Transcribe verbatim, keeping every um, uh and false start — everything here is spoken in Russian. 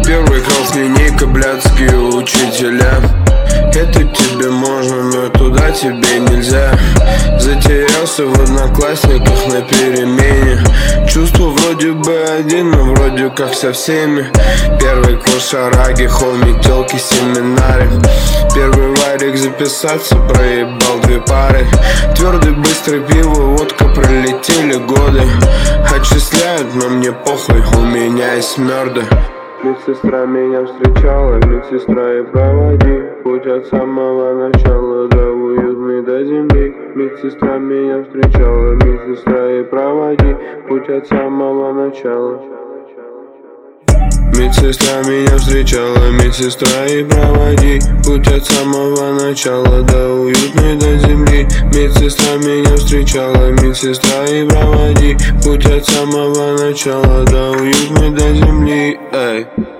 Первый класс, линейка, блядские учителя. Это тебе можно, но туда тебе нельзя. Затерялся в одноклассниках на перемене. Чувство вроде бы один, но вроде как со всеми. Первый курс шараги, хоми, телки, семинаре. Первый варик записаться, проебал две пары. Твердый, быстрый пиво, водка, пролетели годы. Отчисляют, но мне похуй, у меня есть мёрды. Медсестра меня встречала, медсестра и проводи путь от самого начала до уютной до земли. Медсестра меня встречала, медсестра и проводи путь от самого начала. Медсестра меня встречала, медсестра и проводи путь от самого начала до уютной до земли. Медсестра меня встречала, медсестра и проводи путь от самого начала до уютной до земли. Эй.